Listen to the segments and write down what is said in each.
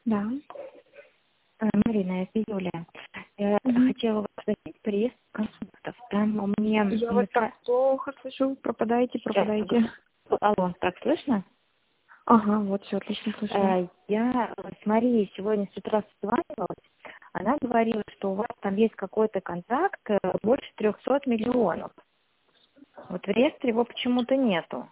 Да. Марина, это Юля. Я Мгм. хотела вас спросить по реестру контактов. Там у меня... Я вас так плохо слышу. Пропадаете, Сейчас, пропадаете. алло, так слышно? Ага, вот все отлично слышно. Я с Марией сегодня с утра созванивалась. Она говорила, что у вас там есть какой-то контракт больше 300 миллионов. Вот в реестре его почему-то нету.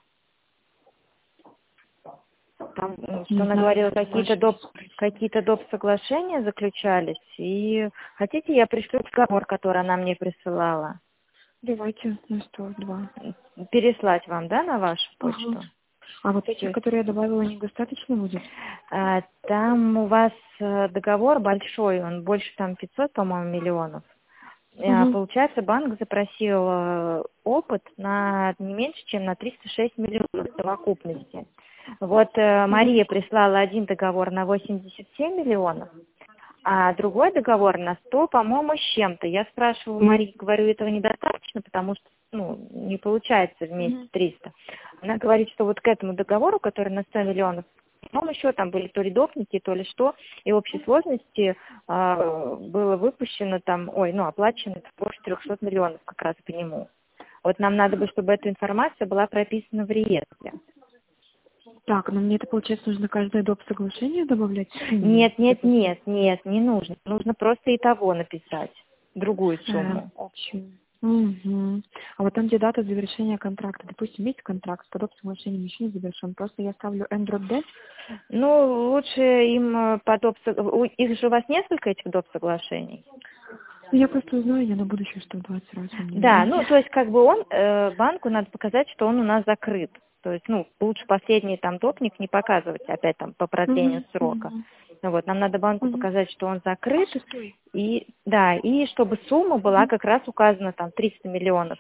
Там, что Не она знаю, говорила, это ваша какие-то доп. Соглашения заключались. И хотите, я пришлю договор, который она мне присылала? Давайте на 102. Переслать вам, да, на вашу Ага. почту? А вот этих, Всё. которые я добавила, недостаточно будет? Там у вас договор большой, он больше там 500, по-моему, миллионов. Угу. Получается, банк запросил опыт на не меньше, чем на 306 миллионов в совокупности. Вот Угу. Мария прислала один договор на 87 миллионов, а другой договор на 100, по-моему, с чем-то. Я спрашиваю Марии, говорю, этого недостаточно, потому что не получается вместе Угу. 300. Она говорит, что вот к этому договору, который на 100 миллионов, по-моему, еще там были то ли допники, то ли что, и в общей сложности было выпущено там, оплачено больше 300 миллионов как раз по нему. Вот нам надо бы, чтобы эта информация была прописана в реестре. Так, но мне это, получается, нужно каждое доп. Соглашение добавлять сумму? Нет, не нужно. Нужно просто и того написать, другую сумму. Общую. Угу. А вот там, где дата завершения контракта, допустим, есть контракт, по доп. Соглашениям еще не завершен, просто я ставлю N-D. Ну, лучше им их же у вас несколько этих доп. Соглашений? Ну, я просто узнаю, я на будущее, что в 20 раз у меня Да, знаете. то есть как бы банку надо показать, что он у нас закрыт. То есть, лучше последний там допник не показывать опять там по продлению Угу. срока. Угу. Вот, нам надо банку Угу. показать, что он закрыт, Шестой. и, да, и чтобы сумма была Угу. как раз указана там 300 миллионов,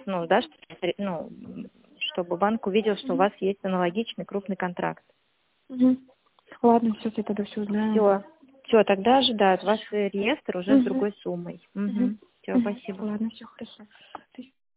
чтобы банк увидел, что у Угу. вас есть аналогичный крупный контракт. Угу. Ладно, сейчас я тогда все узнаю. Все, тогда ожидают ваш реестр уже с Угу. другой суммой. Угу. Все, Угу. спасибо. Ладно, все хорошо.